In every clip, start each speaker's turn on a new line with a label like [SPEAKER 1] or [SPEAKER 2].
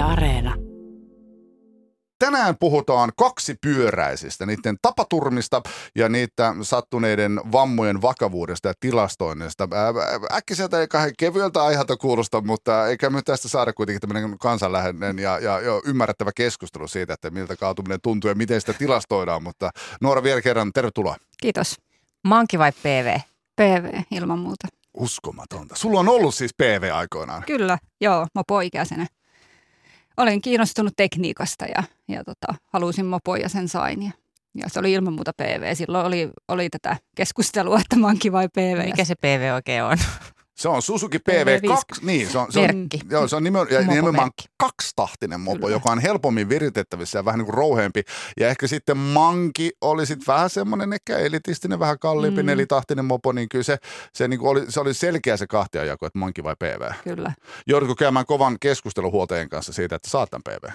[SPEAKER 1] Areena.
[SPEAKER 2] Tänään puhutaan kaksipyöräisistä, niiden tapaturmista ja niiden sattuneiden vammojen vakavuudesta ja tilastoinnista. Äkkiseltä ei kahden kevyeltä aiheelta kuulosta, mutta eikä me tästä saada kuitenkin tämmöinen kansanläheinen ja ymmärrettävä keskustelu siitä, että miltä kaatuminen tuntuu ja miten sitä tilastoidaan. Mutta Noora, vielä kerran tervetuloa.
[SPEAKER 3] Kiitos.
[SPEAKER 4] Manki vai PV?
[SPEAKER 3] PV ilman muuta.
[SPEAKER 2] Uskomatonta. Sulla on ollut siis PV aikoinaan.
[SPEAKER 3] Kyllä, joo, mopoikäisenä. Olin kiinnostunut tekniikasta ja halusin mopoa ja sen sain. Ja se oli ilman muuta PV. Silloin oli tätä keskustelua, että manki vai PV.
[SPEAKER 4] Mikä se PV oikein on?
[SPEAKER 2] Se on Suzuki PV2. Niin,
[SPEAKER 4] merkki.
[SPEAKER 2] Se on nimenomaan kaksitahtinen mopo, kyllä, joka on helpommin viritettävissä ja vähän niin kuin rouheampi. Ja ehkä sitten manki oli sitten vähän semmoinen ehkä elitistinen, vähän kalliimpi nelitahtinen mopo, niin kyllä se oli selkeä se kahtiajako, että manki vai PV.
[SPEAKER 3] Kyllä.
[SPEAKER 2] Joudutko käymään kovan keskustelun huoltajien kanssa siitä, että saat tämän PV?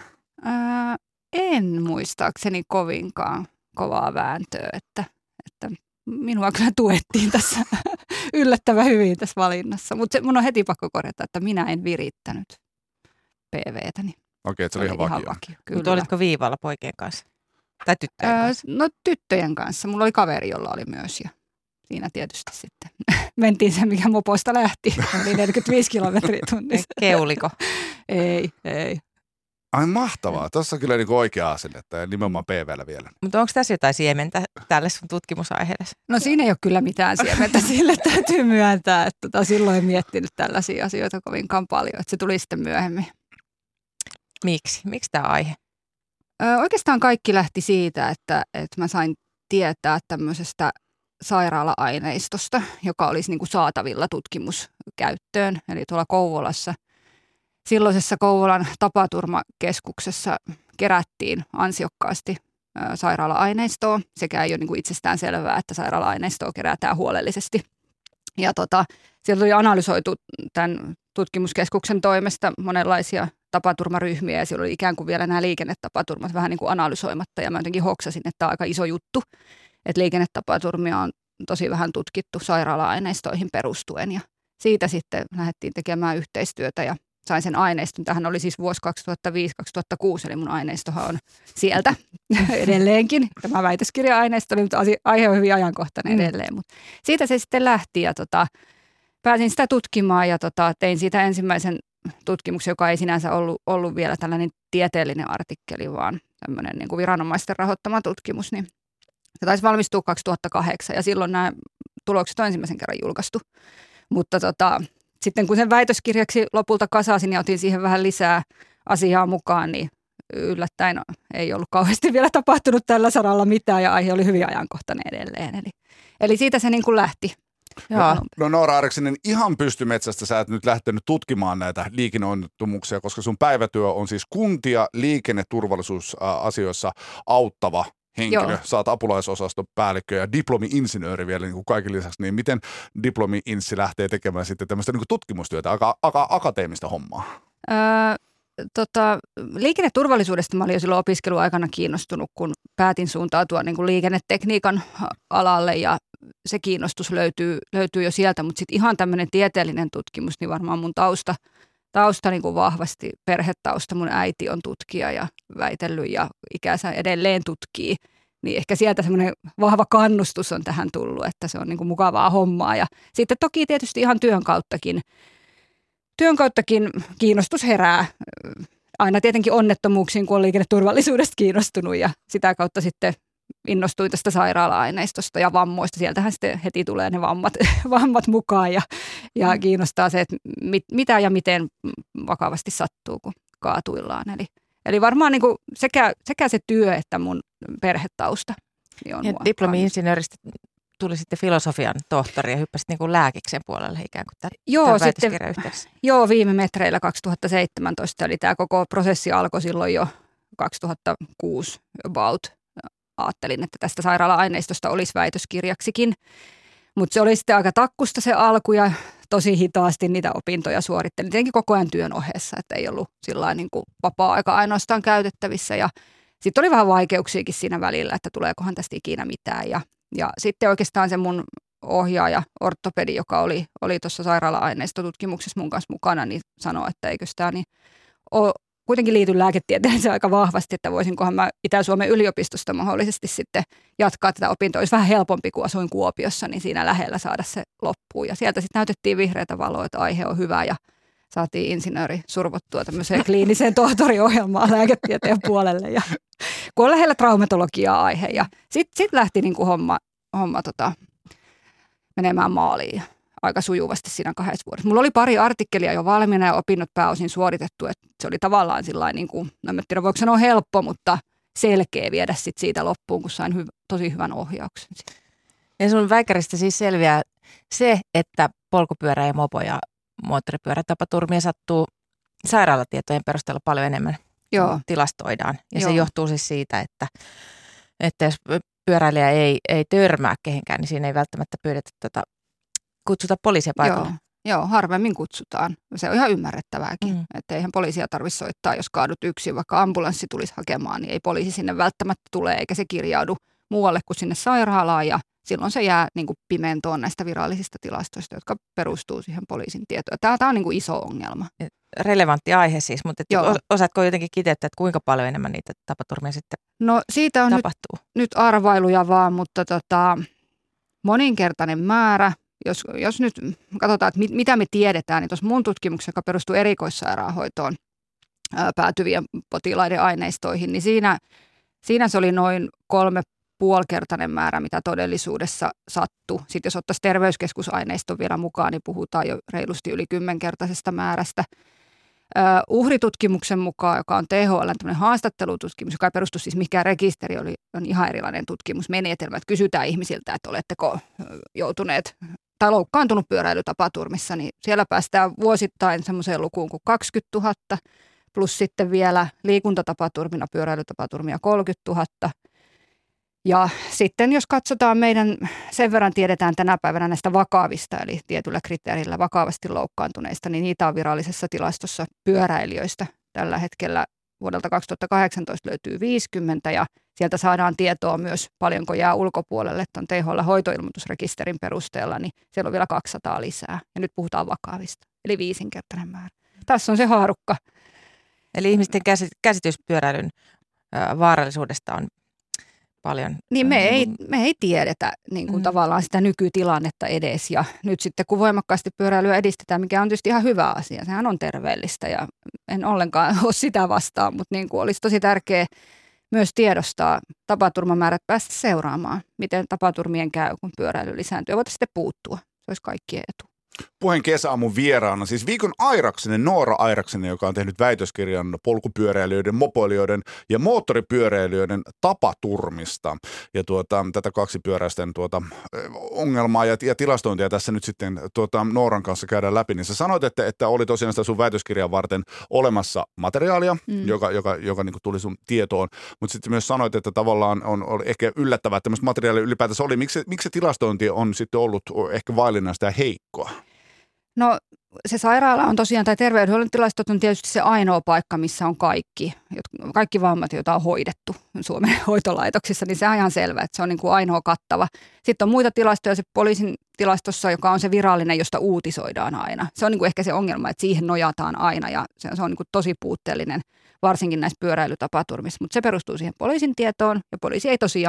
[SPEAKER 3] En muistaakseni kovinkaan kovaa vääntöä, että minua kyllä tuettiin tässä yllättävän hyvin tässä valinnassa. Mutta mun on heti pakko korjata, että minä en virittänyt PV:täni.
[SPEAKER 2] Okei, että se oli ihan vakio.
[SPEAKER 4] Mutta olitko viivalla poikien kanssa? Tai tyttöjen kanssa?
[SPEAKER 3] No tyttöjen kanssa. Mulla oli kaveri, jolla oli myös ja siinä tietysti sitten mentiin se, mikä moposta lähti. Oli 45 kilometriä tunnissa.
[SPEAKER 4] Keuliko?
[SPEAKER 3] Ei.
[SPEAKER 2] Ai mahtavaa. Tuossa on kyllä niin oikea asennetta ja nimenomaan PV:llä vielä.
[SPEAKER 4] Mutta onko tässä jotain siementä tälle sun tutkimusaiheelle?
[SPEAKER 3] No siinä ei ole kyllä mitään siementä sille, täytyy myöntää. Että silloin en miettinyt tällaisia asioita kovinkaan paljon, että se tuli sitten myöhemmin.
[SPEAKER 4] Miksi? Miksi tämä aihe?
[SPEAKER 3] Oikeastaan kaikki lähti siitä, että mä sain tietää tämmöisestä sairaala-aineistosta, joka olisi niin kuin saatavilla tutkimuskäyttöön, eli tuolla Kouvolassa. Silloisessa Kouvolan tapaturmakeskuksessa kerättiin ansiokkaasti sairaala-aineistoa. Sekä ei ole niin kuin itsestään selvää, että sairaala-aineistoa kerätään huolellisesti. Ja sieltä oli analysoitu tämän tutkimuskeskuksen toimesta monenlaisia tapaturmaryhmiä ja siellä oli ikään kuin vielä nämä liikennetapaturmat vähän niin kuin analysoimatta. Ja mä jotenkin hoksasin, että tämä on aika iso juttu, että liikennetapaturmia on tosi vähän tutkittu sairaala-aineistoihin perustuen. Ja siitä sitten lähdettiin tekemään yhteistyötä ja sain sen aineiston. Tämähän oli siis vuosi 2005-2006, eli mun aineistohan on sieltä edelleenkin. Tämä väitöskirja-aineisto oli, mutta aihe on hyvin ajankohtainen edelleen. Mutta siitä se sitten lähti ja pääsin sitä tutkimaan ja tein siitä ensimmäisen tutkimuksen, joka ei sinänsä ollut vielä tällainen tieteellinen artikkeli, vaan tämmöinen niin kuin viranomaisten rahoittama tutkimus. Niin se taisi valmistua 2008 ja silloin nämä tulokset on ensimmäisen kerran julkaistu. Mutta sitten kun sen väitöskirjaksi lopulta kasasin ja otin siihen vähän lisää asiaa mukaan, niin yllättäen ei ollut kauheasti vielä tapahtunut tällä saralla mitään ja aihe oli hyvin ajankohtainen edelleen. Eli siitä se niin kuin lähti.
[SPEAKER 2] No Noora Areksinen, ihan pystymetsästä sä et nyt lähtenyt tutkimaan näitä liikenneonnettomuuksia, koska sun päivätyö on siis kuntia liikenneturvallisuusasioissa auttava henkilö. Joo. Saat apulaisosaston päällikkö ja diplomi-insinööri vielä niin kuin kaiken lisäksi. Niin miten diplomi-inssi lähtee tekemään sitten tämmöistä niin kuin tutkimustyötä, akateemista hommaa?
[SPEAKER 3] Liikenneturvallisuudesta mä olin jo silloin opiskeluaikana kiinnostunut, kun päätin suuntautua niin kuin liikennetekniikan alalle ja se kiinnostus löytyy jo sieltä, mutta sitten ihan tämmöinen tieteellinen tutkimus, niin varmaan mun tausta niin kuin vahvasti, perhetausta, mun äiti on tutkija ja väitellyt ja ikänsä edelleen tutkii, niin ehkä sieltä semmoinen vahva kannustus on tähän tullut, että se on niin kuin mukavaa hommaa ja sitten toki tietysti ihan työn kauttakin kiinnostus herää aina tietenkin onnettomuuksiin, kun on liikenneturvallisuudesta kiinnostunut ja sitä kautta sitten innostuin tästä sairaala-aineistosta ja vammoista. Sieltähän sitten heti tulee ne vammat mukaan ja kiinnostaa se, että mitä ja miten vakavasti sattuu, kun kaatuillaan. Eli varmaan niin kuin sekä se työ että mun perhetausta. Niin on
[SPEAKER 4] diplomi-insinööristä tuli sitten filosofian tohtori ja hyppäsit niin kuin lääkiksen puolelle ikään kuin tämän väitöskirjan yhteydessä.
[SPEAKER 3] Joo, viime metreillä 2017, eli tämä koko prosessi alkoi silloin jo 2006 about. Ajattelin, että tästä sairaala-aineistosta olisi väitöskirjaksikin, mutta se oli sitten aika takkusta se alku ja tosi hitaasti niitä opintoja suorittelin. Tietenkin koko ajan työn ohessa, että ei ollut sillain niin kuin vapaa-aika ainoastaan käytettävissä ja sitten oli vähän vaikeuksiakin siinä välillä, että tuleekohan tästä ikinä mitään ja sitten oikeastaan se mun ohjaaja, ortopedi, joka oli tuossa sairaala-aineistotutkimuksessa mun kanssa mukana, niin sanoi, että eikös tämä niin ole kuitenkin liityn lääketieteeseen aika vahvasti, että voisinkohan mä Itä-Suomen yliopistosta mahdollisesti sitten jatkaa tätä opintoa. Olisi vähän helpompi, kuin asuin Kuopiossa, niin siinä lähellä saada se loppuun. Ja sieltä sitten näytettiin vihreätä valoa, että aihe on hyvä ja saatiin insinööri survottua tämmöiseen kliiniseen tohtoriohjelmaan lääketieteen puolelle. Ja kun on lähellä traumatologiaa aihe. Ja sitten lähti niin kuin homma menemään maaliin aika sujuvasti siinä 2 vuodessa. Mulla oli pari artikkelia jo valmiina ja opinnot pääosin suoritettu, että se oli tavallaan sillain niin kuin, no en tiedä voiko sanoa helppo, mutta selkeä viedä sit siitä loppuun, kun sain tosi hyvän ohjauksen.
[SPEAKER 4] Ja sun väikäristä siis selviää se, että polkupyörä ja mopo ja moottoripyörätapaturmia sattuu sairaalatietojen perusteella paljon enemmän. Joo. Tilastoidaan. Ja se johtuu siis siitä, että jos pyöräilijä ei törmää kehenkään, niin siinä ei välttämättä pyydetä kutsuta poliisia paikalle.
[SPEAKER 3] Joo, harvemmin kutsutaan. Se on ihan ymmärrettävääkin, että eihän poliisia tarvitse soittaa, jos kaadut yksin, vaikka ambulanssi tulisi hakemaan, niin ei poliisi sinne välttämättä tule, eikä se kirjaudu muualle kuin sinne sairaalaan, ja silloin se jää niin kuin pimentoon näistä virallisista tilastoista, jotka perustuu siihen poliisin tietoon. Tämä on niin kuin iso ongelma.
[SPEAKER 4] Relevantti aihe siis, mutta osaatko jotenkin kiteyttää, että kuinka paljon enemmän niitä tapaturmia sitten
[SPEAKER 3] siitä on
[SPEAKER 4] tapahtuu?
[SPEAKER 3] Nyt arvailuja vaan, mutta moninkertainen määrä. Jos nyt katsotaan, että mitä me tiedetään, niin tuossa mun tutkimuksessa, joka perustuu erikoissairaanhoitoon päätyvien potilaiden aineistoihin, niin siinä se oli noin 3,5-kertainen määrä, mitä todellisuudessa sattui. Sitten jos ottaisiin terveyskeskusaineiston vielä mukaan, niin puhutaan jo reilusti yli 10-kertaisesta määrästä. Uhritutkimuksen mukaan, joka on THL:n tämmöinen haastattelututkimus, joka ei perustu siis mikään rekisteri, on ihan erilainen tutkimusmenetelmä, että kysytään ihmisiltä, että oletteko joutuneet tai loukkaantunut pyöräilytapaturmissa, niin siellä päästään vuosittain semmoiseen lukuun kuin 20 000, plus sitten vielä liikuntatapaturmina, pyöräilytapaturmia 30 000. Ja sitten jos katsotaan sen verran tiedetään tänä päivänä näistä vakavista, eli tietyllä kriteerillä vakavasti loukkaantuneista, niin niitä on virallisessa tilastossa pyöräilijöistä. Tällä hetkellä vuodelta 2018 löytyy 50 ja sieltä saadaan tietoa myös paljonko jää ulkopuolelle tuon THL-hoitoilmoitusrekisterin perusteella, niin siellä on vielä 200 lisää. Ja nyt puhutaan vakavista, eli 5-kertainen määrä. Tässä on se haarukka.
[SPEAKER 4] Eli ihmisten käsitys pyöräilyn vaarallisuudesta on paljon.
[SPEAKER 3] Niin me ei tiedetä niin kuin tavallaan sitä nykytilannetta edes. Ja nyt sitten kun voimakkaasti pyöräilyä edistetään, mikä on tietysti ihan hyvä asia. Sehän on terveellistä ja en ollenkaan ole sitä vastaan, mutta niin kuin olisi tosi tärkeää myös tiedostaa tapaturmamäärät, päästä seuraamaan, miten tapaturmien käy, kun pyöräily lisääntyy. Voitaisiin sitten puuttua. Se olisi kaikkien etu.
[SPEAKER 2] Puheen kesäaamun vieraana, siis viikon Airaksinen, Noora Airaksinen, joka on tehnyt väitöskirjan polkupyöräilijöiden, mopoilijoiden ja moottoripyöräilijöiden tapaturmista. Ja tätä kaksipyöräisten ongelmaa ja tilastointia tässä nyt sitten Nooran kanssa käydään läpi. Niin sä sanoit, että oli tosiaan sitä sun väitöskirjan varten olemassa materiaalia, joka niin kuin tuli sun tietoon. Mutta sitten myös sanoit, että tavallaan on ehkä yllättävää, että tämmöistä materiaalia ylipäätänsä oli. Miksi se tilastointi on sitten ollut ehkä vaillinaista ja heikkoa?
[SPEAKER 3] No se sairaala on tosiaan, tai terveydenhuollon tilastot on tietysti se ainoa paikka, missä on kaikki vammat, joita on hoidettu Suomen hoitolaitoksissa, niin se on ihan selvä, että se on niin kuin ainoa kattava. Sitten on muita tilastoja, se poliisin tilastossa, joka on se virallinen, josta uutisoidaan aina. Se on niin kuin ehkä se ongelma, että siihen nojataan aina ja se on niin kuin tosi puutteellinen, varsinkin näissä pyöräilytapaturmissa, mutta se perustuu siihen poliisin tietoon ja poliisi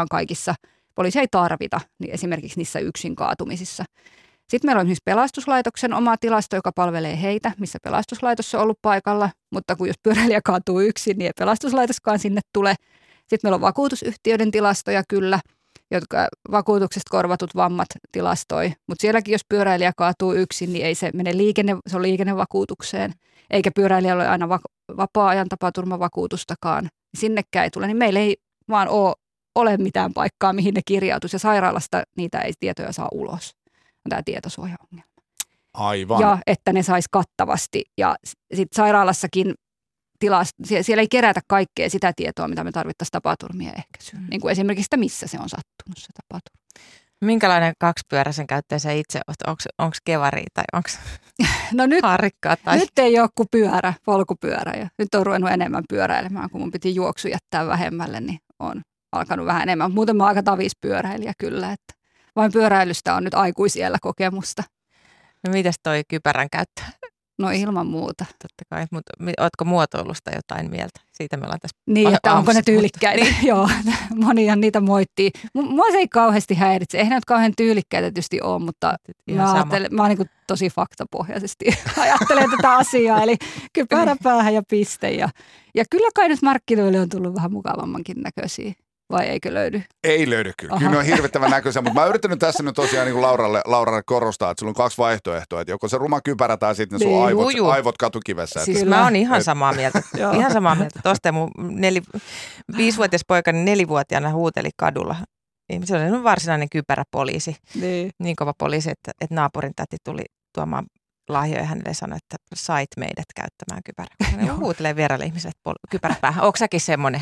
[SPEAKER 3] ei tarvita niin esimerkiksi niissä yksin kaatumisissa. Sitten meillä on esimerkiksi pelastuslaitoksen oma tilasto, joka palvelee heitä, missä pelastuslaitos on ollut paikalla, mutta kun jos pyöräilijä kaatuu yksin, niin ei pelastuslaitoskaan sinne tule. Sitten meillä on vakuutusyhtiöiden tilastoja kyllä, jotka vakuutuksesta korvatut vammat tilastoi, mutta sielläkin jos pyöräilijä kaatuu yksin, niin ei se mene se on liikennevakuutukseen, eikä pyöräilijällä ole aina vapaa-ajan tapaturmavakuutustakaan. Sinnekään ei tule, niin meillä ei vaan ole mitään paikkaa, mihin ne kirjautuisi ja sairaalasta niitä ei tietoja saa ulos. On tämä tietosuojaongelma.
[SPEAKER 2] Aivan.
[SPEAKER 3] Ja että ne saisi kattavasti. Ja sitten sairaalassakin siellä ei kerätä kaikkea sitä tietoa, mitä me tarvittaisiin tapaturmien ehkäisyyn. Niin kuin esimerkiksi sitä, missä se on sattunut se tapaturma.
[SPEAKER 4] Minkälainen kaksipyöräisen käyttäjä sä itse olet? Onko kevari tai onko harrikkaa?
[SPEAKER 3] Nyt ei ole kuin polkupyörä. Ja nyt on ruvennut enemmän pyöräilemään, kun mun piti juoksu jättää vähemmälle, niin on alkanut vähän enemmän. Muuten mä oon aika tavispyöräilijä kyllä, että vain pyöräilystä on nyt aikuisiellä kokemusta.
[SPEAKER 4] No mitäs toi kypärän käyttö?
[SPEAKER 3] No ilman muuta.
[SPEAKER 4] Totta kai, mutta ootko muotoilusta jotain mieltä? Siitä me ollaan tässä
[SPEAKER 3] niin, että onko ne tyylikkäitä. Niin. Joo, monihan niitä moittii. Mua se ei kauheasti häiritse. Eihän ne nyt kauhean tyylikkäitä tietysti ole, mutta mä oon niin kuin tosi faktapohjaisesti ajattelen tätä asiaa. Eli kypärä päähän ja piste. Ja kyllä kai nyt markkinoille on tullut vähän mukavammankin näköisiä. Vai eikö löydy?
[SPEAKER 2] Ei löydy kyllä. Kyllä ne on hirvittävän näköisiä, mutta mä oon yrittänyt tässä nyt tosiaan niin kuin Lauralle korostaa, että sulla on 2 vaihtoehtoa, että joko se ruma kypärä tai sitten ne sun aivot katukivessä.
[SPEAKER 4] Siis mä oon ihan samaa mieltä. Ihan samaa mieltä. Tuosta mun 5-vuotias poikani 4-vuotiaana huuteli kadulla. Se oli varsinainen kypäräpoliisi. Niin kova poliisi, että naapurin täti tuli tuomaan lahjoja hänelle sanoi, että sait meidät käyttämään kypärää. Hän huutelee vieraille ihmisille kypäräpäähän. Ootko säkin semmoinen?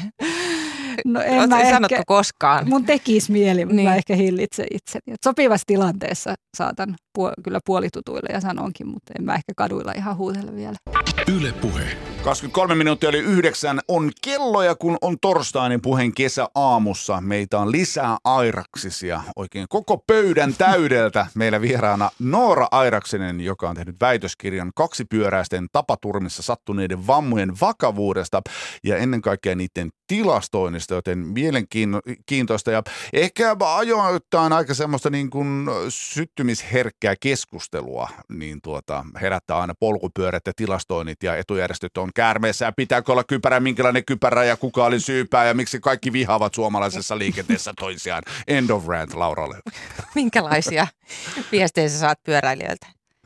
[SPEAKER 3] No en mä
[SPEAKER 4] sanottu koskaan.
[SPEAKER 3] Mun tekisi mieli, mutta mä ehkä hillitsen itseni. Sopivassa tilanteessa saatan kyllä puolitutuille ja sanonkin, mutta en mä ehkä kaduilla ihan huutella vielä.
[SPEAKER 1] Yle Puhe.
[SPEAKER 2] 23 minuuttia oli 9 on kello ja kun on torstainen Puheen kesäaamussa, meitä on lisää Airaksisia oikein koko pöydän täydeltä. Meillä vieraana Noora Airaksinen, joka on tehnyt väitöskirjan kaksipyöräisten tapaturmissa sattuneiden vammojen vakavuudesta ja ennen kaikkea niiden tilastoinnista, joten mielenkiintoista ja ehkä ajoittain aika semmoista niin kuin syttymisherkkää keskustelua, niin herättää aina polkupyörät ja tilastoinnit ja etujärjestöt on käärmeessä ja pitääkö olla kypärä, minkälainen kypärä ja kuka oli syypää ja miksi kaikki vihaavat suomalaisessa liikenteessä toisiaan. End of rant, Lauralle.
[SPEAKER 4] Minkälaisia viestejä sä saat pyöräilijöiltä?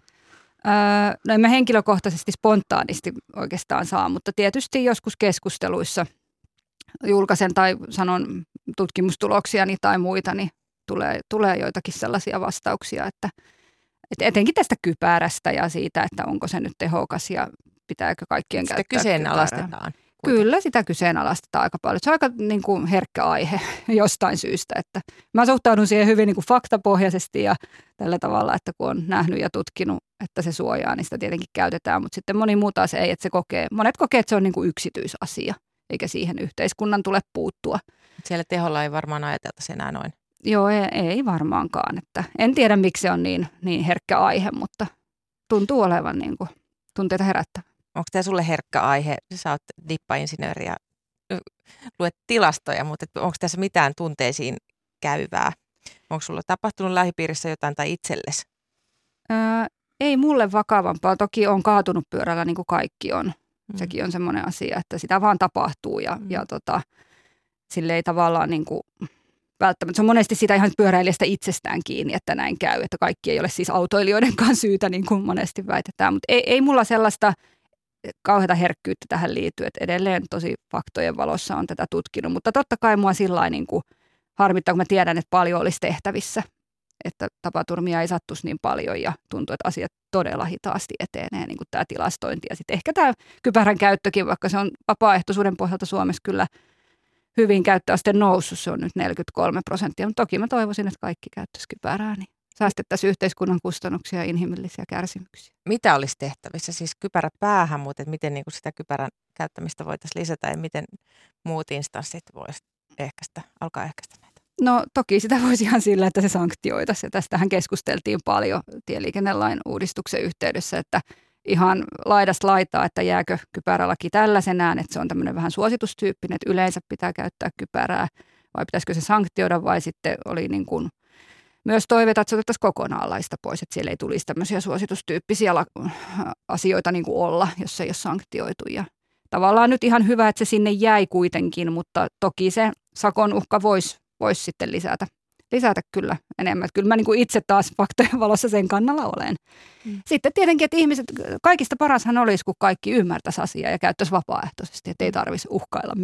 [SPEAKER 3] No en mä henkilökohtaisesti spontaanisti oikeastaan saa, mutta tietysti joskus keskusteluissa julkaisen tai sanon tutkimustuloksiani tai muita, niin tulee joitakin sellaisia vastauksia, että etenkin tästä kypärästä ja siitä, että onko se nyt tehokas ja pitääkö kaikkien
[SPEAKER 4] sitä
[SPEAKER 3] käyttää
[SPEAKER 4] kyseenalaistetaan.
[SPEAKER 3] Kyllä, sitä kyseenalaistetaan aika paljon. Se on aika niin kuin herkkä aihe jostain syystä. Että mä suhtaudun siihen hyvin niin kuin faktapohjaisesti ja tällä tavalla, että kun on nähnyt ja tutkinut, että se suojaa, niin sitä tietenkin käytetään. Mutta sitten moni muu taas ei, että monet kokee, että se on niin kuin yksityisasia, eikä siihen yhteiskunnan tule puuttua.
[SPEAKER 4] Siellä teholla ei varmaan ajateltaisi enää noin.
[SPEAKER 3] Joo, ei varmaankaan. Että en tiedä, miksi se on niin herkkä aihe, mutta tuntuu olevan niin kuin tunteita herättävä.
[SPEAKER 4] Onko tämä sulle herkkä aihe? Sä oot dippainsinööri ja luet tilastoja, mutta onko tässä mitään tunteisiin käyvää? Onko sulla tapahtunut lähipiirissä jotain tai itsellesi?
[SPEAKER 3] Ei mulle vakavampaa. Toki on kaatunut pyörällä niin kuin kaikki on. Sekin on semmoinen asia, että sitä vaan tapahtuu ja sille ei tavallaan niin kuin välttämättä. Se on monesti sitä ihan pyöräilijästä itsestään kiinni, että näin käy. Että kaikki ei ole siis autoilijoidenkaan syytä, niin kuin monesti väitetään. Mutta ei mulla sellaista kauheata herkkyyttä tähän liittyy. Että edelleen tosi faktojen valossa on tätä tutkinut. Mutta totta kai mua sillain niin kuin harmittaa, kun mä tiedän, että paljon olisi tehtävissä. Että tapaturmia ei sattuisi niin paljon ja tuntuu, että asiat todella hitaasti etenee, niin kuin tämä tilastointi. Ja sitten ehkä tämä kypärän käyttökin, vaikka se on vapaaehtoisuuden pohjalta Suomessa kyllä hyvin käyttöaste noussut, se on nyt 43%, mutta toki mä toivoisin, että kaikki käyttäisi kypärää, niin säästettäisiin yhteiskunnan kustannuksia ja inhimillisiä kärsimyksiä.
[SPEAKER 4] Mitä olisi tehtävissä? Siis kypärä päähän, mutta miten niin kuin sitä kypärän käyttämistä voitaisiin lisätä ja miten muut instanssit voisivat alkaa ehkäistä näitä?
[SPEAKER 3] No toki sitä voisi ihan sillä, että se sanktioitaisiin. Ja tästähän keskusteltiin paljon tieliikennelain uudistuksen yhteydessä, että ihan laidasta laitaa, että jääkö kypärälaki tällaisenään, että se on tämmöinen vähän suositustyyppinen, että yleensä pitää käyttää kypärää, vai pitäisikö se sanktioida, vai sitten oli niin kuin myös toiveita, että se otettaisiin kokonaan laista pois, että siellä ei tulisi tämmöisiä suositustyyppisiä asioita niin kuin olla, jos se ei ole sanktioitu. Ja tavallaan nyt ihan hyvä, että se sinne jäi kuitenkin, mutta toki se sakon uhka voisi sitten lisätä kyllä enemmän. Kyllä mä niin kuin itse taas faktojen valossa sen kannalla olen. Sitten tietenkin, että ihmiset, kaikista parashan olisi, kun kaikki ymmärtäisi asiaa ja käyttäisi vapaaehtoisesti, että ei tarvitsisi uhkailla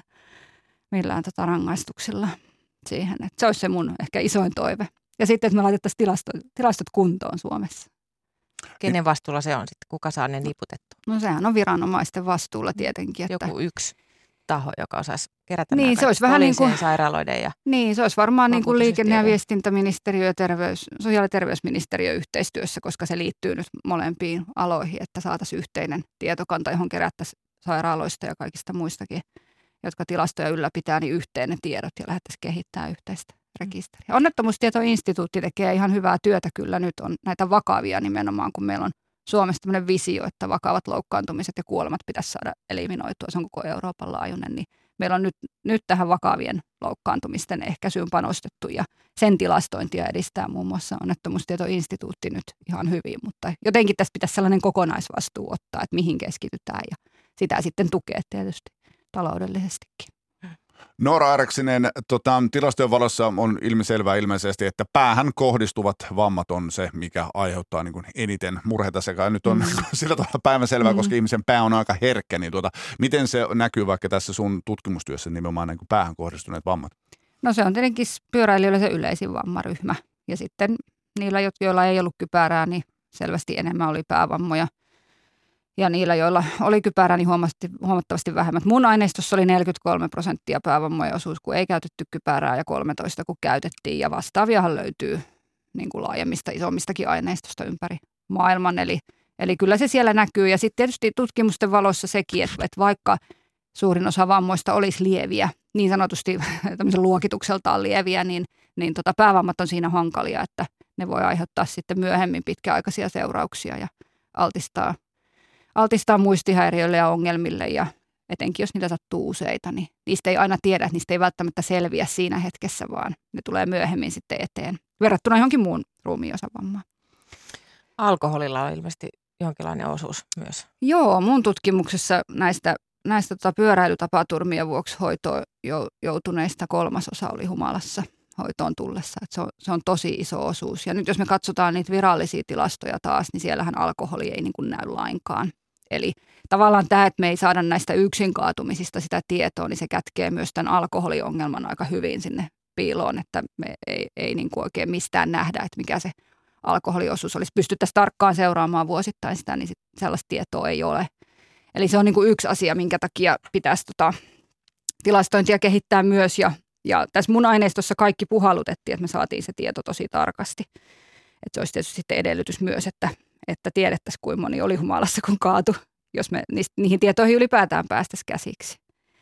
[SPEAKER 3] millään rangaistuksilla siihen. Että se olisi se mun ehkä isoin toive. Ja sitten, että me laitettaisiin tilastot kuntoon Suomessa.
[SPEAKER 4] Kenen vastuulla se on sitten? Kuka saa ne niputettua?
[SPEAKER 3] No sehän on viranomaisten vastuulla tietenkin. Että
[SPEAKER 4] joku yksi taho, joka osaisi kerätä
[SPEAKER 3] niin, se olisi vähän niin kuin
[SPEAKER 4] sairaaloiden ja
[SPEAKER 3] niin, se olisi varmaan niin kuin liikenne- ja viestintäministeriö ja sosiaali- ja terveysministeriö yhteistyössä, koska se liittyy nyt molempiin aloihin, että saataisiin yhteinen tietokanta, johon kerättäisiin sairaaloista ja kaikista muistakin, jotka tilastoja ylläpitää, niin yhteen ne tiedot ja lähdettäisiin kehittämään yhteistä rekisteriä. Onnettomuustietoinstituutti tekee ihan hyvää työtä kyllä. Nyt on näitä vakavia nimenomaan, kun meillä on Suomessa tämmöinen visio, että vakavat loukkaantumiset ja kuolemat pitäisi saada eliminoitua. Se on koko Euroopan laajuinen, niin meillä on nyt tähän vakavien loukkaantumisten ehkäisyyn panostettu ja sen tilastointia edistää muun muassa Onnettomuustietoinstituutti nyt ihan hyvin, mutta jotenkin tässä pitäisi sellainen kokonaisvastuu ottaa, että mihin keskitytään ja sitä sitten tukea tietysti taloudellisestikin.
[SPEAKER 2] Noora Airaksinen, tilastojen valossa on ilmiselvää ilmeisesti, että päähän kohdistuvat vammat on se, mikä aiheuttaa niin kuin eniten murheita sekä nyt on sillä tavalla päivänselvää, koska ihmisen pää on aika herkkä, niin miten se näkyy vaikka tässä sun tutkimustyössä nimenomaan niin kuin päähän kohdistuneet vammat?
[SPEAKER 3] No se on tietenkin pyöräilijöillä se yleisin vammaryhmä ja sitten niillä, joilla ei ollut kypärää, niin selvästi enemmän oli päävammoja. Ja niillä, joilla oli kypärä, niin huomattavasti vähemmän. Mun aineistossa oli 43% päävammojen osuus, kun ei käytetty kypärää ja 13% kun käytettiin. Ja vastaaviahan löytyy niin kuin laajemmista, isommistakin aineistosta ympäri maailman. Eli kyllä se siellä näkyy. Ja sitten tietysti tutkimusten valossa sekin, että vaikka suurin osa vammoista olisi lieviä, niin sanotusti tämmöisen luokitukseltaan lieviä, niin päävammat on siinä hankalia, että ne voi aiheuttaa sitten myöhemmin pitkäaikaisia seurauksia ja altistaa muistihäiriöille ja ongelmille ja etenkin jos niitä sattuu useita, niin niistä ei aina tiedä, että niistä ei välttämättä selviä siinä hetkessä, vaan ne tulee myöhemmin sitten eteen verrattuna johonkin muun ruumiinosavammaan.
[SPEAKER 4] Alkoholilla on ilmeisesti jonkinlainen osuus myös. Joo,
[SPEAKER 3] mun tutkimuksessa näistä pyöräilytapaturmien vuoksi hoitoon joutuneista 1/3 oli humalassa hoitoon tullessa. Että se on tosi iso osuus. Ja nyt jos me katsotaan niitä virallisia tilastoja taas, niin siellähän alkoholi ei niin kuin näy lainkaan. Eli tavallaan tämä, että me ei saada näistä yksin kaatumisista sitä tietoa, niin se kätkee myös tämän alkoholiongelman aika hyvin sinne piiloon, että me ei niin kuin oikein mistään nähdä, että mikä se alkoholiosuus olisi. Pystyttäisiin tarkkaan seuraamaan vuosittain sitä, niin sellaista tietoa ei ole. Eli se on niin kuin yksi asia, minkä takia pitäisi tilastointia kehittää myös. Ja tässä mun aineistossa kaikki puhallutettiin, että me saatiin se tieto tosi tarkasti. Että se olisi tietysti sitten edellytys myös, että tiedettäisiin, kuinka moni oli humalassa, kun kaatui, jos me niihin tietoihin ylipäätään päästäisiin käsiksi.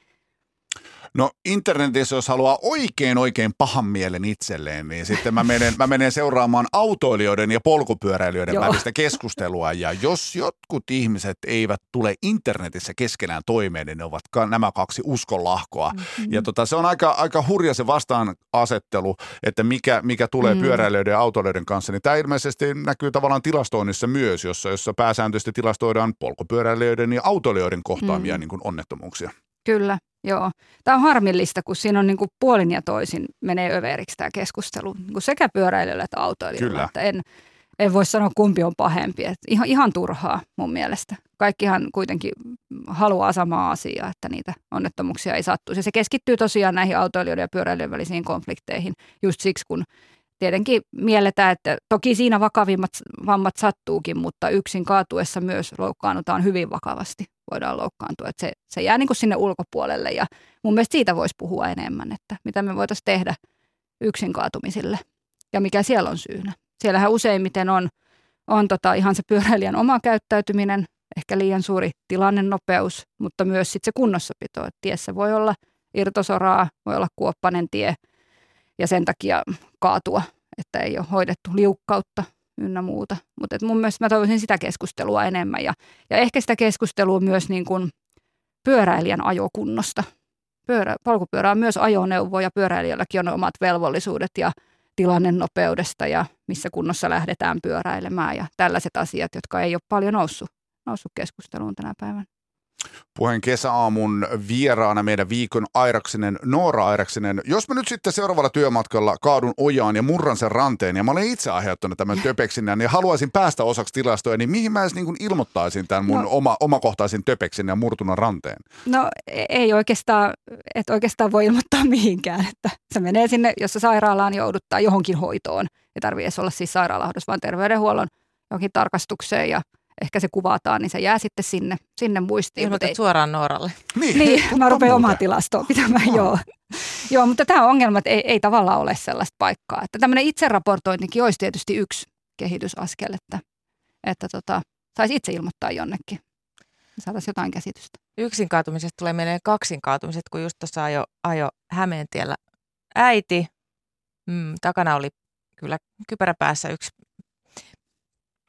[SPEAKER 2] No internetissä, jos haluaa oikein pahan mielen itselleen, niin sitten mä menen seuraamaan autoilijoiden ja polkupyöräilijöiden välistä keskustelua. Ja jos jotkut ihmiset eivät tule internetissä keskenään toimeen, niin ne ovat nämä kaksi uskonlahkoa. Mm-hmm. Ja se on aika hurja se vastaanasettelu, että mikä tulee pyöräilijöiden ja autoilijoiden kanssa. Niin tämä ilmeisesti näkyy tavallaan tilastoinnissa myös, jossa pääsääntöisesti tilastoidaan polkupyöräilijöiden ja autoilijoiden kohtaamia niin kuin onnettomuuksia.
[SPEAKER 3] Kyllä. Joo. Tämä on harmillista, kun siinä on niin kuin puolin ja toisin menee överiksi tämä keskustelu. Niin kuin sekä pyöräilijöillä että autoilijoilla. Että en voi sanoa, kumpi on pahempi. Että ihan turhaa mun mielestä. Kaikkihan kuitenkin haluaa samaa asiaa, että niitä onnettomuuksia ei sattuisi. Ja se keskittyy tosiaan näihin autoilijoiden ja pyöräilijöiden välisiin konflikteihin just siksi, kun tietenkin mielletään, että toki siinä vakavimmat vammat sattuukin, mutta yksin kaatuessa myös loukkaannutaan hyvin vakavasti. Voidaan loukkaantua, että se jää niin kuin sinne ulkopuolelle ja mun mielestä siitä voisi puhua enemmän, että mitä me voitaisiin tehdä yksin kaatumisille ja mikä siellä on syynä. Siellähän useimmiten on ihan se pyöräilijän oma käyttäytyminen, ehkä liian suuri tilannenopeus, mutta myös sitten se kunnossapito, että tiessä voi olla irtosoraa, voi olla kuoppainen tie ja sen takia kaatua, että ei ole hoidettu liukkautta ynnä muuta. Mutta mun mielestä mä toivoisin sitä keskustelua enemmän ja ehkä sitä keskustelua myös niin kuin pyöräilijän ajokunnosta. Polkupyörä on myös ajoneuvo ja pyöräilijälläkin on omat velvollisuudet ja tilannenopeudesta ja missä kunnossa lähdetään pyöräilemään ja tällaiset asiat, jotka ei ole paljon noussut keskusteluun tänä päivänä.
[SPEAKER 2] Puheen kesäaamun vieraana meidän viikon Airaksinen, Noora Airaksinen. Jos mä nyt sitten seuraavalla työmatkalla kaadun ojaan ja murran sen ranteen ja mä olen itse aiheuttanut tämän töpeksinnän ja haluaisin päästä osaksi tilastoja, niin mihin mä edes niin kuin ilmoittaisin tämän mun omakohtaisen töpeksin ja murtunan ranteen?
[SPEAKER 3] No ei oikeastaan voi ilmoittaa mihinkään, että se menee sinne, jos se sairaalaan joudut tai johonkin hoitoon. Ei tarvitse edes olla siis sairaalahoidossa, vaan terveydenhuollon johonkin tarkastukseen ja ehkä se kuvataan, niin se jää sitten sinne muistiin.
[SPEAKER 4] Ilmoitat suoraan Nooralle.
[SPEAKER 3] Niin mä rupean omaa tilastoa pitämään, joo, mutta tämä ongelma, että ei tavallaan ole sellaista paikkaa. Että tämmöinen itseraportointikin olisi tietysti yksi kehitysaskel, että saisi itse ilmoittaa jonnekin. Saataisiin jotain käsitystä.
[SPEAKER 4] Yksin kaatumisesta tulee mieleen kaksin kaatumiset, kun just tuossa ajo Hämeentiellä äiti. Takana oli kyllä kypäräpäässä yksi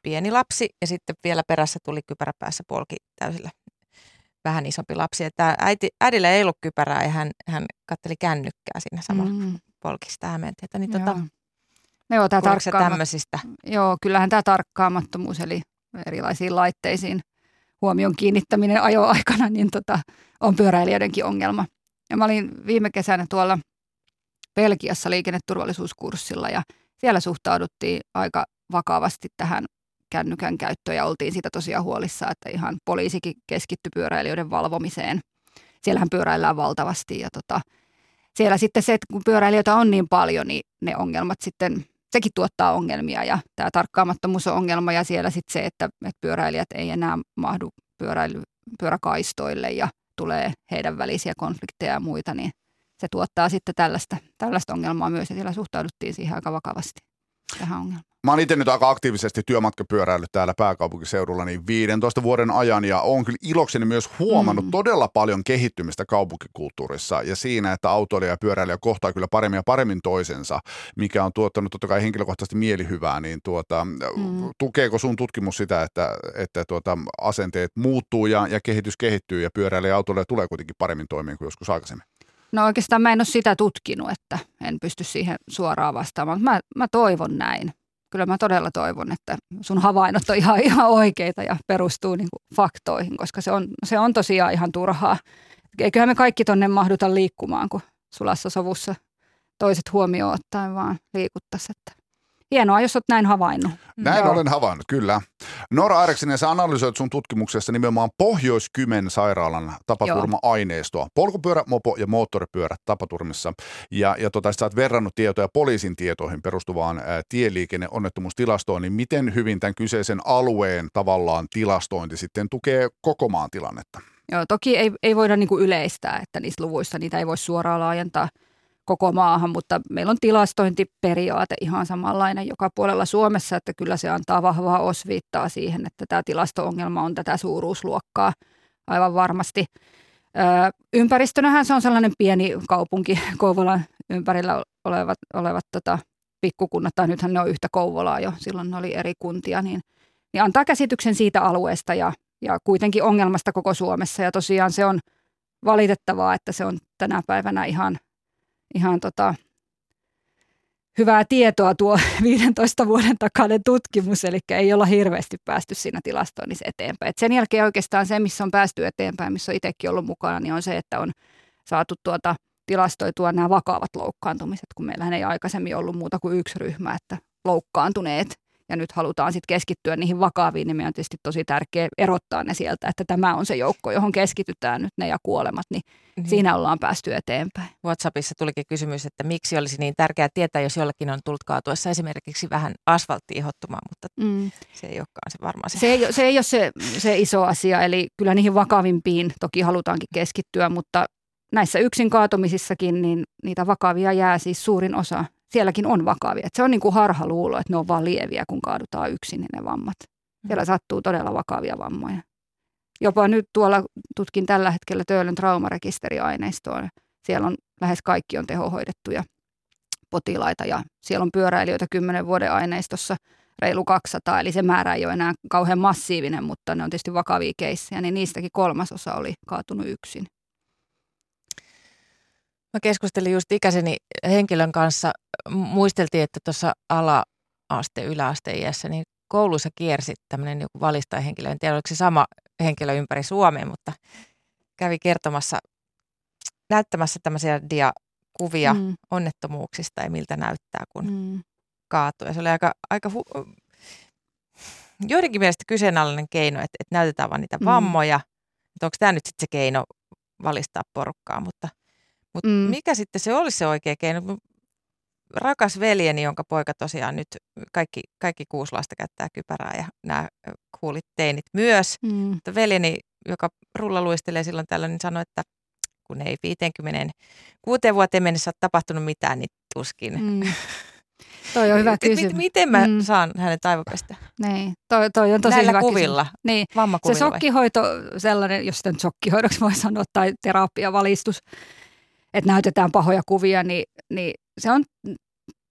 [SPEAKER 4] pieni lapsi ja sitten vielä perässä tuli kypäräpäässä polki täysillä vähän isompi lapsi. Että äidillä ei ollut kypärää ja hän katseli kännykkää siinä samalla polki sitä hämeenteitä. Niin
[SPEAKER 3] Joo, tämä
[SPEAKER 4] tämmöisistä?
[SPEAKER 3] Joo, kyllähän tämä tarkkaamattomuus eli erilaisiin laitteisiin huomion kiinnittäminen ajoaikana niin on pyöräilijöidenkin ongelma. Ja mä olin viime kesänä tuolla Belgiassa liikenneturvallisuuskurssilla ja siellä suhtauduttiin aika vakavasti tähän kännykän käyttöön ja oltiin siitä tosiaan huolissaan, että ihan poliisikin keskittyi pyöräilijöiden valvomiseen. Siellähän pyöräillään valtavasti ja siellä sitten se, että kun pyöräilijöitä on niin paljon, niin ne ongelmat sitten, sekin tuottaa ongelmia ja tämä tarkkaamattomuus on ongelma ja siellä sitten se, että pyöräilijät ei enää mahdu pyöräkaistoille ja tulee heidän välisiä konflikteja ja muita, niin se tuottaa sitten tällaista ongelmaa myös ja siellä suhtauduttiin siihen aika vakavasti tähän ongelmaan.
[SPEAKER 2] Mä oon itse nyt aika aktiivisesti työmatkapyöräillyt täällä pääkaupunkiseudulla niin 15 vuoden ajan ja oon kyllä ilokseni myös huomannut todella paljon kehittymistä kaupunkikulttuurissa ja siinä, että autoilija ja pyöräilijä kohtaa kyllä paremmin ja paremmin toisensa, mikä on tuottanut totta kai henkilökohtaisesti mielihyvää, niin tukeeko sun tutkimus sitä, että asenteet muuttuu ja kehitys kehittyy ja pyöräilijä ja autoilija tulee kuitenkin paremmin toimeen kuin joskus aikaisemmin?
[SPEAKER 3] No oikeastaan mä en ole sitä tutkinut, että en pysty siihen suoraan vastaamaan, mutta mä toivon näin. Kyllä mä todella toivon, että sun havainnot on ihan oikeita ja perustuu niin kuin faktoihin, koska se on tosiaan ihan turhaa. Eiköhän me kaikki tonne mahduta liikkumaan, kun sulassa sovussa toiset huomioon ottaen vaan liikuttaisiin. Hienoa, jos olet näin havainnut.
[SPEAKER 2] Näin olen havainnut, kyllä. Noora Airiksen, sä analysoit sun tutkimuksessa nimenomaan Pohjois-Kymen sairaalan tapaturma-aineistoa. Polkupyörä, mopo ja moottoripyörä tapaturmissa. Ja sä oot verrannut tietoja poliisin tietoihin perustuvaan tieliikenneonnettomuustilastoon, niin miten hyvin tämän kyseisen alueen tavallaan tilastointi sitten tukee koko maan tilannetta?
[SPEAKER 3] Joo, toki ei voida niin kuin yleistää, että niistä luvuista niitä ei voi suoraan laajentaa koko maahan, mutta meillä on tilastointiperiaate ihan samanlainen joka puolella Suomessa, että kyllä se antaa vahvaa osviittaa siihen, että tämä tilasto-ongelma on tätä suuruusluokkaa aivan varmasti. Ympäristönähän se on sellainen pieni kaupunki, Kouvolan ympärillä olevat pikkukunnat, tai nythän ne on yhtä Kouvolaa jo, silloin ne oli eri kuntia, niin antaa käsityksen siitä alueesta ja kuitenkin ongelmasta koko Suomessa. Ja tosiaan se on valitettavaa, että se on tänä päivänä ihan hyvää tietoa tuo 15 vuoden takainen tutkimus, eli ei olla hirveästi päästy siinä tilastoinnissa eteenpäin. Et sen jälkeen oikeastaan se, missä on päästy eteenpäin, missä on itsekin ollut mukana, niin on se, että on saatu tilastoitua nämä vakavat loukkaantumiset, kun meillähän ei aikaisemmin ollut muuta kuin yksi ryhmä, että loukkaantuneet. Ja nyt halutaan sitten keskittyä niihin vakaviin, niin meidän on tietysti tosi tärkeää erottaa ne sieltä, että tämä on se joukko, johon keskitytään nyt ne ja kuolemat, niin siinä ollaan päästy eteenpäin.
[SPEAKER 4] WhatsAppissa tulikin kysymys, että miksi olisi niin tärkeää tietää, jos jollakin on tullut kaatuessa esimerkiksi vähän asfalttia ihottumaan, mutta se ei olekaan se varmaan se.
[SPEAKER 3] Se ei ole se iso asia, eli kyllä niihin vakavimpiin toki halutaankin keskittyä, mutta näissä yksin kaatumisissakin niin niitä vakavia jää siis suurin osa. Sielläkin on vakavia. Se on niin kuin harhaluulo, että ne on vaan lieviä, kun kaadutaan yksin ne vammat. Siellä sattuu todella vakavia vammoja. Jopa nyt tuolla tutkin tällä hetkellä Töölön traumarekisteriaineistoa. Siellä on lähes kaikki on tehohoidettuja potilaita ja siellä on pyöräilijöitä 10 vuoden aineistossa reilu 200. Eli se määrä ei ole enää kauhean massiivinen, mutta ne on tietysti vakavia keissejä, niin niistäkin 1/3 oli kaatunut yksin.
[SPEAKER 4] Mä keskustelin just ikäiseni henkilön kanssa. Muisteltiin, että tuossa ala-aste, yläasteiässä, niin kouluissa kiersi tämmöinen joku valistajahenkilö. En tiedä, oliko se sama henkilö ympäri Suomea, mutta kävi kertomassa, näyttämässä tämmöisiä diakuvia onnettomuuksista ja miltä näyttää, kun kaatuu. Ja se oli aika joidenkin mielestä kyseenalainen keino, että näytetään vaan niitä vammoja. Että onko tämä nyt sitten se keino valistaa porukkaa, mutta mikä sitten se olisi se oikea keino? Rakas veljeni, jonka poika tosiaan nyt kaikki 6 lasta käyttää kypärää ja nämä coolit teinit myös. Mutta veljeni, joka rullaluistelee silloin tällöin, niin sanoi, että kun ei 56 vuoteen mennessä ole tapahtunut mitään, niin tuskin.
[SPEAKER 3] Toi on hyvä kysymys.
[SPEAKER 4] Miten mä saan hänet aivopestä?
[SPEAKER 3] Niin, toi on tosi
[SPEAKER 4] näillä
[SPEAKER 3] hyvä
[SPEAKER 4] kuvilla,
[SPEAKER 3] niin.
[SPEAKER 4] vammakuvilla.
[SPEAKER 3] Se shokkihoito, sellainen, jos sitä nyt shokkihoidoksi voi sanoa, tai terapiavalistus, että näytetään pahoja kuvia, niin se on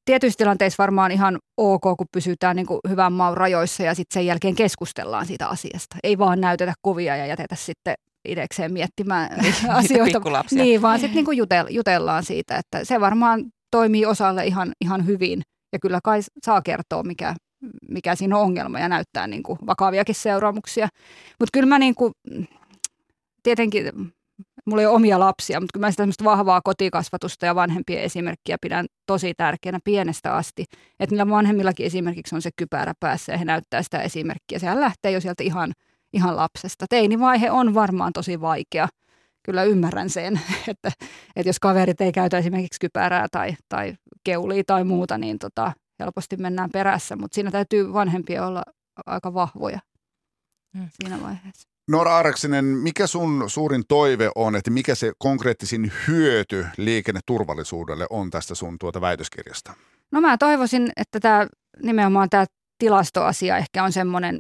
[SPEAKER 3] tietyissä tilanteissa varmaan ihan ok, kun pysytään niin kuin hyvän maun rajoissa ja sitten sen jälkeen keskustellaan siitä asiasta. Ei vaan näytetä kuvia ja jätetä sitten idekseen miettimään asioita. Niin, vaan sitten niin kuin jutellaan siitä, että se varmaan toimii osalle ihan hyvin. Ja kyllä kai saa kertoa, mikä siinä on ongelma ja näyttää niin kuin vakaviakin seuraamuksia. Mutta kyllä mä niin kuin, tietenkin, mulla ei ole omia lapsia, mutta kyllä mä sitä vahvaa kotikasvatusta ja vanhempien esimerkkiä pidän tosi tärkeänä pienestä asti. Että niillä vanhemmillakin esimerkiksi on se kypärä päässä ja he näyttää sitä esimerkkiä. Sehän lähtee jo sieltä ihan lapsesta. Teinivaihe on varmaan tosi vaikea. Kyllä ymmärrän sen, että jos kaverit ei käytä esimerkiksi kypärää tai keulia tai muuta, niin helposti mennään perässä. Mutta siinä täytyy vanhempien olla aika vahvoja siinä vaiheessa.
[SPEAKER 2] Noora Areksinen, mikä sun suurin toive on, että mikä se konkreettisin hyöty liikenneturvallisuudelle on tästä sun väitöskirjasta?
[SPEAKER 3] No mä toivoisin, että nimenomaan tämä tilastoasia ehkä on semmoinen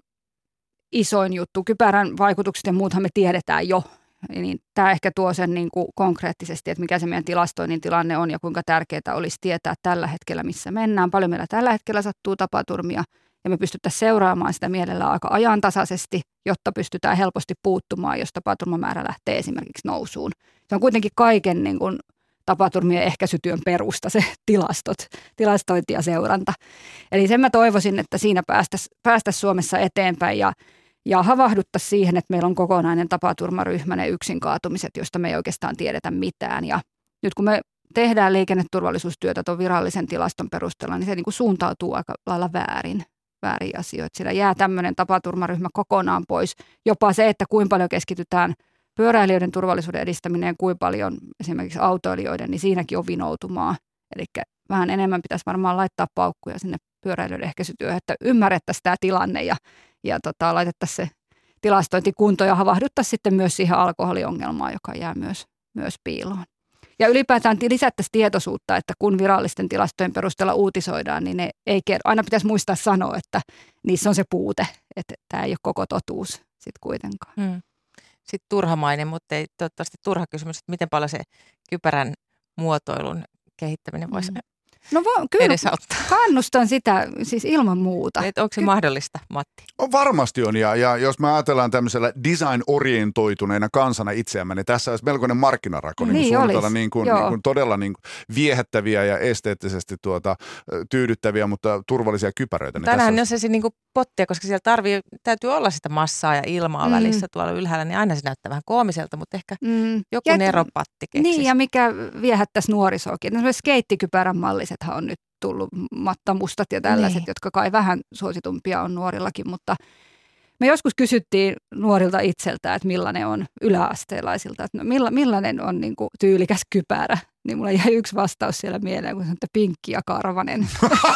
[SPEAKER 3] isoin juttu. Kypärän vaikutukset ja muuthan me tiedetään jo. Niin tämä ehkä tuo sen niin kuin konkreettisesti, että mikä se meidän tilastoinnin tilanne on ja kuinka tärkeää olisi tietää tällä hetkellä, missä mennään. Paljon meillä tällä hetkellä sattuu tapaturmia ja me pystyttäisiin seuraamaan sitä mielellään aika ajantasaisesti, jotta pystytään helposti puuttumaan, jos tapaturmamäärä lähtee esimerkiksi nousuun. Se on kuitenkin kaiken niin kuin tapaturmien ehkäisytyön perusta, se tilastointi ja seuranta. Eli sen mä toivoisin, että siinä päästäisiin Suomessa eteenpäin ja havahduttaisiin siihen, että meillä on kokonainen tapaturmaryhmä, ne yksin kaatumiset, joista me ei oikeastaan tiedetä mitään. Ja nyt kun me tehdään liikenneturvallisuustyötä tuon virallisen tilaston perusteella, niin se niin kuin suuntautuu aika lailla väärin asioita. Sillä jää tämmöinen tapaturmaryhmä kokonaan pois. Jopa se, että kuinka paljon keskitytään pyöräilijöiden turvallisuuden edistäminen ja kuinka paljon esimerkiksi autoilijoiden, niin siinäkin on vinoutumaa. Eli vähän enemmän pitäisi varmaan laittaa paukkuja sinne pyöräilijöiden ehkäisytyöhön, että ymmärrettäisiin tämä tilanne ja laitettaisiin se tilastointi kuntoon ja havahduttaisiin sitten myös siihen alkoholiongelmaan, joka jää myös piiloon. Ja ylipäätään lisättäisiin tietoisuutta, että kun virallisten tilastojen perusteella uutisoidaan, niin ne ei aina pitäisi muistaa sanoa, että niissä on se puute, että tämä ei ole koko totuus sitten kuitenkaan.
[SPEAKER 4] Sitten turhamainen, mutta ei toivottavasti turha kysymys, että miten paljon se kypärän muotoilun kehittäminen voisi
[SPEAKER 3] kyllä
[SPEAKER 4] edesauttaa.
[SPEAKER 3] Kannustan sitä siis ilman muuta.
[SPEAKER 4] Onko se mahdollista, Matti?
[SPEAKER 2] Varmasti on, ja jos me ajatellaan tämmöisellä design-orientoituneena kansana itseämme, niin tässä olisi melkoinen markkinarako suunnitella todella viehättäviä ja esteettisesti tyydyttäviä, mutta turvallisia kypäröitä.
[SPEAKER 4] Tänään on se pottia, koska siellä täytyy olla sitä massaa ja ilmaa välissä tuolla ylhäällä, niin aina se näyttää vähän koomiselta, mutta ehkä joku neropatti keksisi.
[SPEAKER 3] Niin, ja mikä viehättäisi nuorisoakin. Esimerkiksi skeittikypärän mallisethan on nyt tullut mattamustat ja tällaiset, jotka kai vähän suositumpia on nuorillakin, mutta me joskus kysyttiin nuorilta itseltä, että millainen on yläasteelaisilta, että millainen on niin kuin tyylikäs kypärä. Niin mulla jäi yksi vastaus siellä mieleen, kun sanoi, että pinkki ja karvanen.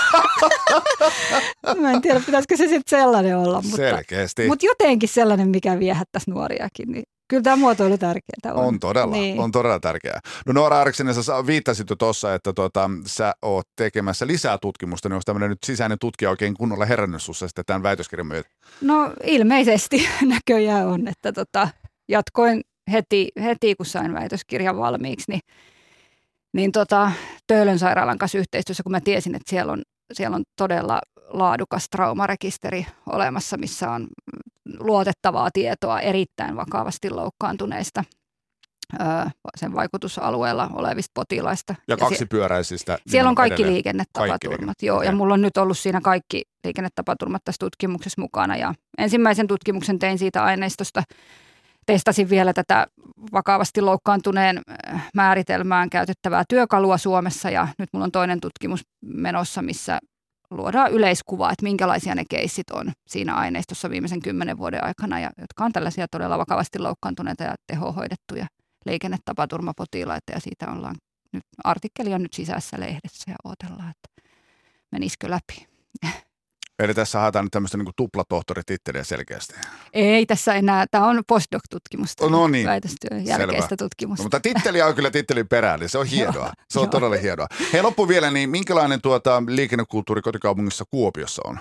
[SPEAKER 3] Mä en tiedä, pitäisikö se sitten sellainen olla, mutta jotenkin sellainen, mikä viehättäisi nuoriakin, niin kyllä tämä muotoilu tärkeää on.
[SPEAKER 2] On todella tärkeää. No Noora Areksinen, sä viittasit jo tuossa, että sä oot tekemässä lisää tutkimusta, niin onko tämmöinen nyt sisäinen tutkija oikein kunnolla herännyt sussa sitten tämän väitöskirjan myötä?
[SPEAKER 3] No ilmeisesti näköjään on, että jatkoin heti kun sain väitöskirjan valmiiksi, niin Töölön sairaalan kanssa yhteistyössä, kun mä tiesin, että siellä on todella laadukas traumarekisteri olemassa, missä on luotettavaa tietoa erittäin vakavasti loukkaantuneista sen vaikutusalueella olevista potilaista.
[SPEAKER 2] Ja kaksipyöräisistä.
[SPEAKER 3] Siellä on kaikki liikennetapaturmat. Joo, ja mulla on nyt ollut siinä kaikki liikennetapaturmat tässä tutkimuksessa mukana. Ja ensimmäisen tutkimuksen tein siitä aineistosta. Testasin vielä tätä vakavasti loukkaantuneen määritelmään käytettävää työkalua Suomessa ja nyt mulla on toinen tutkimus menossa, missä luodaan yleiskuvaa, että minkälaisia ne keissit on siinä aineistossa viimeisen 10 vuoden aikana, ja jotka on tällaisia todella vakavasti loukkaantuneita ja tehohoidettuja liikennetapaturmapotilaita, ja siitä ollaan nyt, artikkeli on nyt sisässä lehdessä ja odotellaan, että menisikö läpi.
[SPEAKER 2] Eli tässä haetaan nyt tämmöistä tuplatohtorititteliä selkeästi.
[SPEAKER 3] Ei tässä enää. Tämä on postdoc-tutkimusta.
[SPEAKER 2] No niin.
[SPEAKER 3] Väitöstyön jälkeistä tutkimusta.
[SPEAKER 2] No, mutta titteli on kyllä tittelin perään, niin se on hienoa. Se on todella hienoa. Hei, loppu vielä, niin minkälainen liikennekulttuuri kotikaupungissa Kuopiossa on?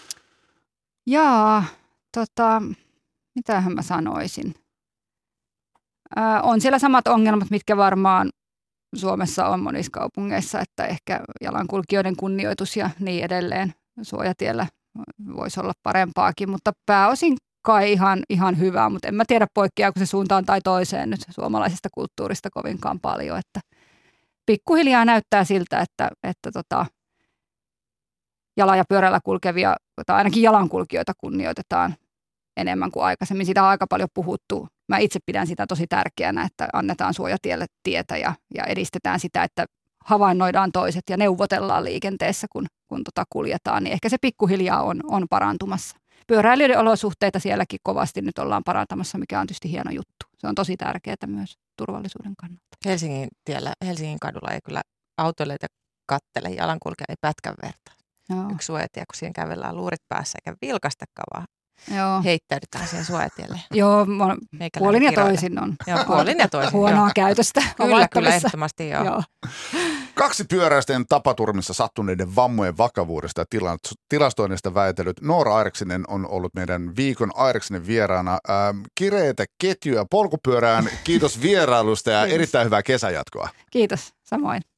[SPEAKER 3] Mitähän mä sanoisin? On siellä samat ongelmat, mitkä varmaan Suomessa on monissa kaupungeissa, että ehkä jalankulkijoiden kunnioitus ja niin edelleen suojatiellä voisi olla parempaakin, mutta pääosin kai ihan hyvää, mutta en mä tiedä poikkeaako se suuntaan tai toiseen nyt suomalaisesta kulttuurista kovinkaan paljon, että pikkuhiljaa näyttää siltä, että jala- ja pyörällä kulkevia, tai ainakin jalankulkijoita kunnioitetaan enemmän kuin aikaisemmin. Siitä on aika paljon puhuttu. Mä itse pidän sitä tosi tärkeänä, että annetaan suojatielle tietä ja edistetään sitä, että havainnoidaan toiset ja neuvotellaan liikenteessä, kun kuljetaan, niin ehkä se pikkuhiljaa on parantumassa. Pyöräilijöiden olosuhteita sielläkin kovasti nyt ollaan parantamassa, mikä on tietysti hieno juttu. Se on tosi tärkeää myös turvallisuuden kannalta.
[SPEAKER 4] Helsingin kadulla ei kyllä autoilijoita kattele, jalankulkija ei pätkän verta.
[SPEAKER 3] Joo.
[SPEAKER 4] Yksi suojatie, kun siihen kävellään luurit päässä eikä vilkastakaan, vaan
[SPEAKER 3] Joo.
[SPEAKER 4] heittäydytään siihen suojatielle.
[SPEAKER 3] Joo, puolin ja toisin on.
[SPEAKER 4] Joo, puolin ja toisin.
[SPEAKER 3] Huonoa käytöstä.
[SPEAKER 4] Kyllä, ehdottomasti joo.
[SPEAKER 2] 2 pyöräisten tapaturmissa sattuneiden vammojen vakavuudesta ja tilastoinnista väitellyt Noora Airiksinen on ollut meidän viikon Airiksinen vieraana. Kireitä ketjuja polkupyörään. Kiitos vierailusta ja erittäin hyvää kesäjatkoa.
[SPEAKER 3] Kiitos, samoin.